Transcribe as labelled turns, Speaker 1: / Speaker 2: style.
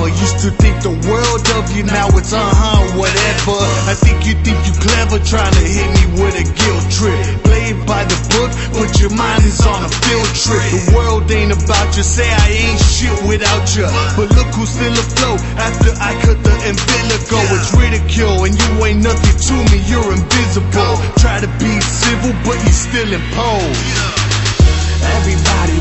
Speaker 1: mama used to think the world of you, now it's whatever. I think you clever, trying to hit me with a guilt trip. Play it by the book, but your mind is on a field trip. The world ain't about you, say I ain't shit without you, but look who's still afloat after I cut the umbilical. It's ridicule, and you ain't nothing to me, you're invisible. Try to be civil, but you still impose.
Speaker 2: Everybody